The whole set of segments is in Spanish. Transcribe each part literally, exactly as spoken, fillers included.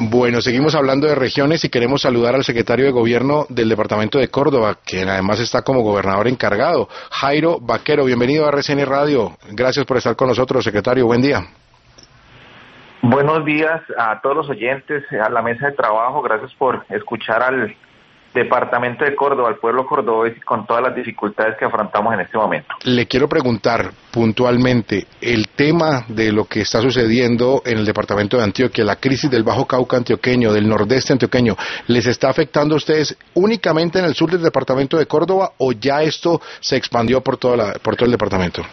Bueno, seguimos hablando de regiones y queremos saludar al secretario de Gobierno del Departamento de Córdoba, quien además está como gobernador encargado, Jairo Vaquero. Bienvenido a R C N Radio. Gracias por estar con nosotros, secretario. Buen día. Buenos días a todos los oyentes, a la mesa de trabajo. Gracias por escuchar al Departamento de Córdoba, al pueblo cordobés, con todas las dificultades que afrontamos en este momento. Le quiero preguntar puntualmente el tema de lo que está sucediendo en el departamento de Antioquia, la crisis del Bajo Cauca antioqueño, del nordeste antioqueño, ¿les está afectando a ustedes únicamente en el sur del departamento de Córdoba o ya esto se expandió por toda la, por todo el departamento?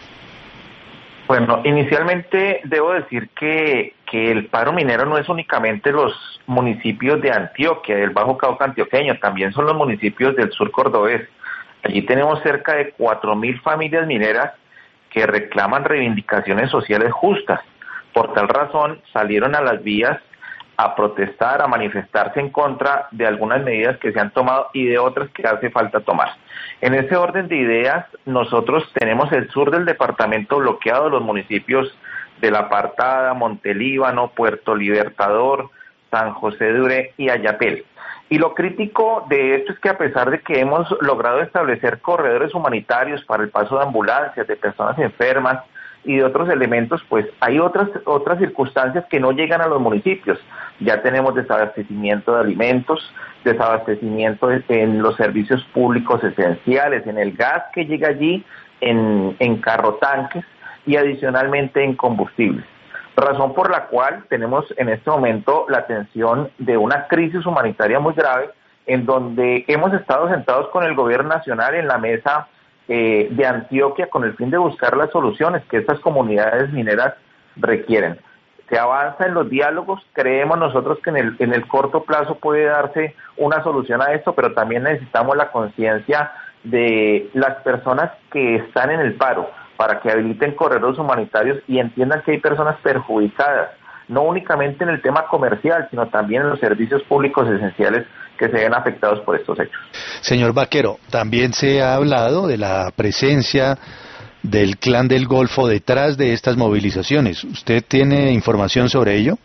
Bueno, inicialmente debo decir que, que el paro minero no es únicamente los municipios de Antioquia, del Bajo Cauca antioqueño, también son los municipios del sur cordobés. Allí tenemos cerca de cuatro mil familias mineras que reclaman reivindicaciones sociales justas. Por tal razón salieron a las vías a protestar, a manifestarse en contra de algunas medidas que se han tomado y de otras que hace falta tomar. En ese orden de ideas, nosotros tenemos el sur del departamento bloqueado, los municipios de La Apartada, Montelíbano, Puerto Libertador, San José de Uré y Ayapel. Y lo crítico de esto es que a pesar de que hemos logrado establecer corredores humanitarios para el paso de ambulancias, de personas enfermas y de otros elementos, pues hay otras otras circunstancias que no llegan a los municipios. Ya tenemos desabastecimiento de alimentos, desabastecimiento en los servicios públicos esenciales, en el gas que llega allí, en, en carrotanques y adicionalmente en combustibles. Razón por la cual tenemos en este momento la atención de una crisis humanitaria muy grave, en donde hemos estado sentados con el gobierno nacional en la mesa eh, de Antioquia con el fin de buscar las soluciones que estas comunidades mineras requieren. Se avanza en los diálogos, creemos nosotros que en el, en el corto plazo puede darse una solución a esto, pero también necesitamos la conciencia de las personas que están en el paro, para que habiliten corredores humanitarios y entiendan que hay personas perjudicadas, no únicamente en el tema comercial, sino también en los servicios públicos esenciales que se ven afectados por estos hechos. Señor Vaquero, también se ha hablado de la presencia del Clan del Golfo detrás de estas movilizaciones. ¿Usted tiene información sobre ello?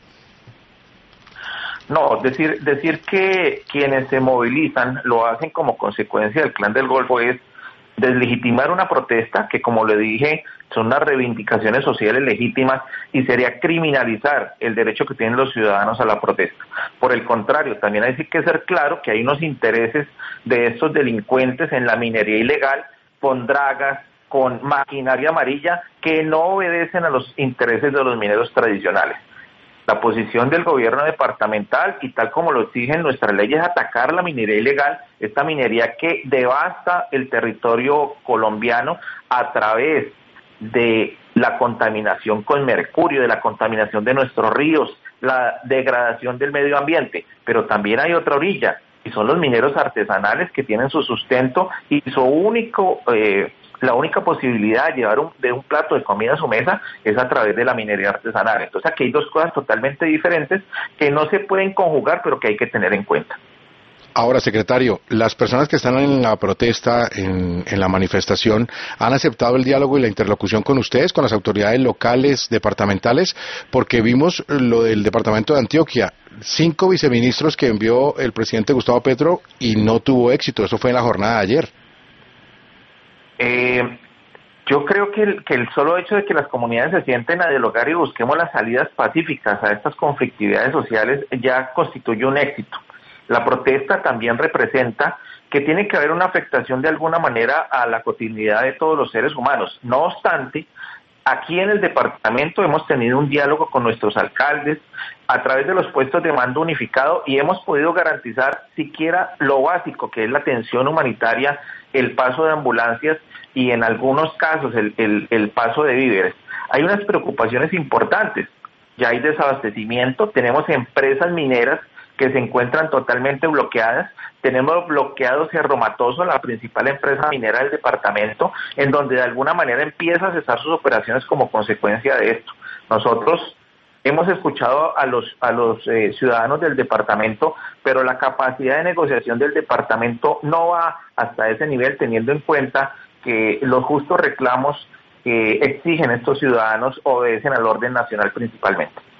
No, decir, decir que quienes se movilizan lo hacen como consecuencia del Clan del Golfo es deslegitimar una protesta que, como le dije, son unas reivindicaciones sociales legítimas y sería criminalizar el derecho que tienen los ciudadanos a la protesta. Por el contrario, también hay que ser claro que hay unos intereses de estos delincuentes en la minería ilegal, con dragas, con maquinaria amarilla, que no obedecen a los intereses de los mineros tradicionales. La posición del gobierno departamental, y tal como lo exigen nuestras leyes, es atacar la minería ilegal, esta minería que devasta el territorio colombiano a través de la contaminación con mercurio, de la contaminación de nuestros ríos, la degradación del medio ambiente. Pero también hay otra orilla, y son los mineros artesanales que tienen su sustento y su único... Eh, la única posibilidad de llevar un, de un plato de comida a su mesa es a través de la minería artesanal. Entonces aquí hay dos cosas totalmente diferentes que no se pueden conjugar, pero que hay que tener en cuenta. Ahora, secretario, las personas que están en la protesta, en, en la manifestación, ¿han aceptado el diálogo y la interlocución con ustedes, con las autoridades locales, departamentales? Porque vimos lo del departamento de Antioquia, cinco viceministros que envió el presidente Gustavo Petro y no tuvo éxito. Eso fue en la jornada de ayer. Eh, yo creo que el, que el solo hecho de que las comunidades se sienten a dialogar y busquemos las salidas pacíficas a estas conflictividades sociales ya constituye un éxito. La protesta también representa que tiene que haber una afectación de alguna manera a la cotidianidad de todos los seres humanos. No obstante, aquí en el departamento hemos tenido un diálogo con nuestros alcaldes a través de los puestos de mando unificado y hemos podido garantizar siquiera lo básico, que es la atención humanitaria, el paso de ambulancias y en algunos casos el, el, el paso de víveres. Hay unas preocupaciones importantes, ya hay desabastecimiento, tenemos empresas mineras que se encuentran totalmente bloqueadas, tenemos bloqueado Cerro Matoso, la principal empresa minera del departamento, en donde de alguna manera empieza a cesar sus operaciones como consecuencia de esto. Nosotros hemos escuchado a los a los eh, ciudadanos del departamento, pero la capacidad de negociación del departamento no va hasta ese nivel, teniendo en cuenta que los justos reclamos que exigen estos ciudadanos obedecen al orden nacional principalmente.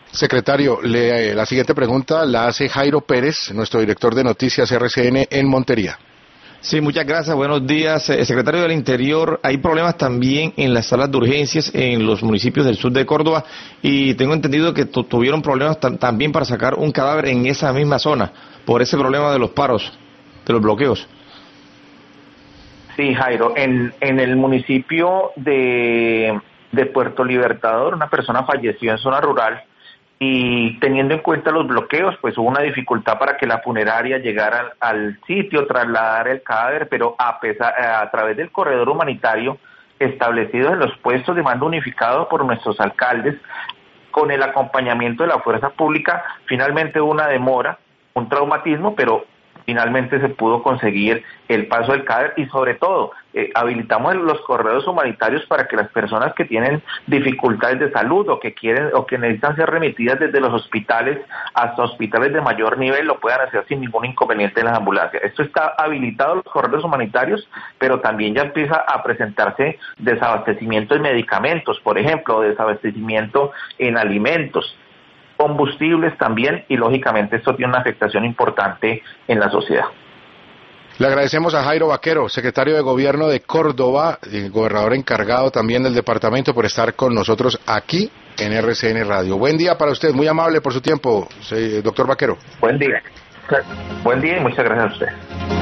Secretario, le, la siguiente pregunta la hace Jairo Pérez, nuestro director de noticias R C N en Montería. Sí, muchas gracias. Buenos días. Eh, secretario del Interior, hay problemas también en las salas de urgencias en los municipios del sur de Córdoba y tengo entendido que tu tuvieron problemas también para sacar un cadáver en esa misma zona por ese problema de los paros, de los bloqueos. Sí, Jairo, en, en el municipio de, de Puerto Libertador una persona falleció en zona rural y teniendo en cuenta los bloqueos, pues hubo una dificultad para que la funeraria llegara al, al sitio, trasladar el cadáver, pero a, pesar, a través del corredor humanitario establecido en los puestos de mando unificado por nuestros alcaldes, con el acompañamiento de la fuerza pública, finalmente hubo una demora, un traumatismo, pero finalmente se pudo conseguir el paso del cadáver y sobre todo eh, habilitamos los corredores humanitarios para que las personas que tienen dificultades de salud o que quieren o que necesitan ser remitidas desde los hospitales hasta hospitales de mayor nivel lo puedan hacer sin ningún inconveniente en las ambulancias. Esto está habilitado los corredores humanitarios, pero también ya empieza a presentarse desabastecimiento en medicamentos, por ejemplo, desabastecimiento en alimentos, combustibles también, y lógicamente esto tiene una afectación importante en la sociedad. Le agradecemos a Jairo Vaquero, secretario de Gobierno de Córdoba, y gobernador encargado también del departamento, por estar con nosotros aquí en R C N Radio. Buen día para usted, muy amable por su tiempo, doctor Vaquero. Buen día. Buen día y muchas gracias a usted.